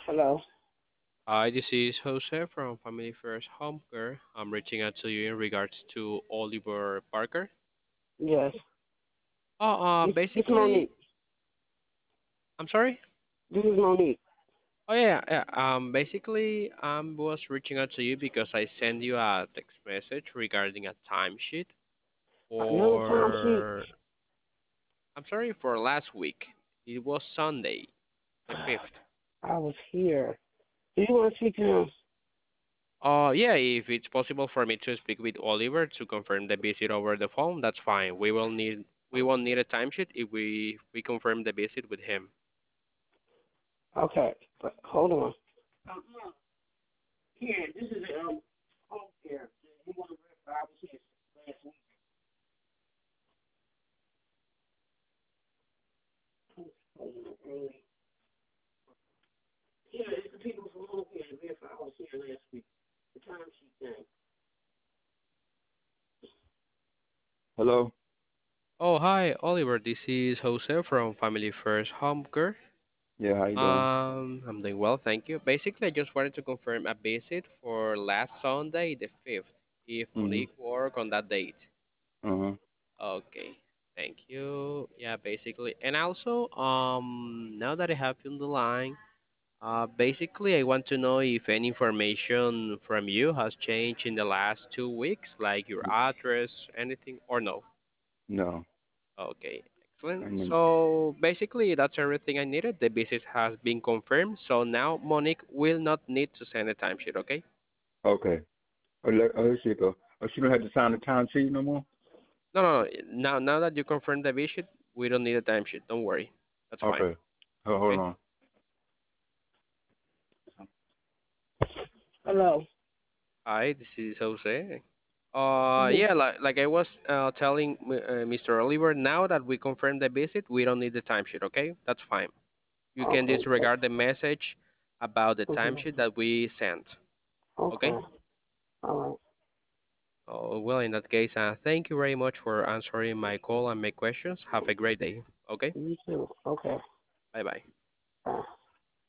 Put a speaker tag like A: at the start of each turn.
A: Hello.
B: Hi, this is Jose from Family First Home Care. I'm reaching out to you in regards to Oliver Parker.
A: Yes. This
B: Basically,
A: Monique.
B: I'm sorry.
A: This is Monique.
B: Oh yeah, yeah. Basically, I was reaching out to you because I sent you a text message regarding a timesheet
A: Another time sheet.
B: for. I'm sorry for last week. It was Sunday, the 5th.
A: I was here. Do you want to speak to him?
B: Yeah, if it's possible for me to speak with Oliver to confirm the visit over the phone, that's fine. We won't need a timesheet if we confirm the visit with him.
A: Okay. But hold on. Here, this is home care. You want to verify I was here last week? Hold on, early. Yeah, it's the people from home care to verify I was here last week. The time sheet thing.
C: Hello.
B: Oh, hi, Oliver. This is Jose from Family First Home Care.
C: Yeah, how you doing?
B: I'm doing well, thank you. Basically, I just wanted to confirm a visit for last Sunday, the 5th, if
C: Mhm.
B: Monique worked on that date.
C: Uh huh.
B: Okay, thank you. Yeah, basically, and also, now that I have you on the line, basically, I want to know if any information from you has changed in the last 2 weeks, like your address, anything, or no?
C: No.
B: Okay, excellent.
C: I mean,
B: So basically, that's everything I needed. The visit has been confirmed, so now Monique will not need to send a timesheet, okay?
C: okay. Let's see. Go. Oh, she don't have to sign the time sheet no more.
B: No, no, no. Now that you confirmed the visit, we don't need a timesheet. Don't worry. That's fine.
C: Okay. Hold
B: Okay?
C: on.
A: Hello.
B: Hi, this is Jose.
A: Yes.
B: Yeah, like I was telling Mr. Oliver, now that we confirmed the visit, we don't need the timesheet, okay? That's fine. You can
A: Okay.
B: disregard the message about the
A: Mhm.
B: timesheet that we sent, okay?
A: Okay. All right.
B: Oh, well, in that case, thank you very much for answering my call and my questions. Have a great day, okay?
A: You too. Okay.
B: Bye bye.
A: Bye.